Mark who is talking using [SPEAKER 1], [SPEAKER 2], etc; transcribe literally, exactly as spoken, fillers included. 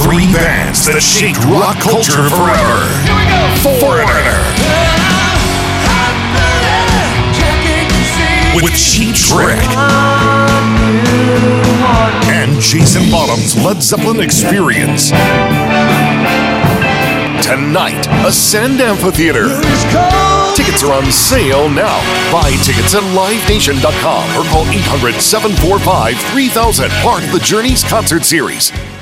[SPEAKER 1] Three bands that shaped rock culture forever. Foreigner. With Cheap Trick. And Jason Bottom's Led Zeppelin Experience. Tonight, Ascend Amphitheater. Tickets are on sale now. Buy tickets at live nation dot com or call eight hundred, seven four five, three thousand, part of the Journeys concert series.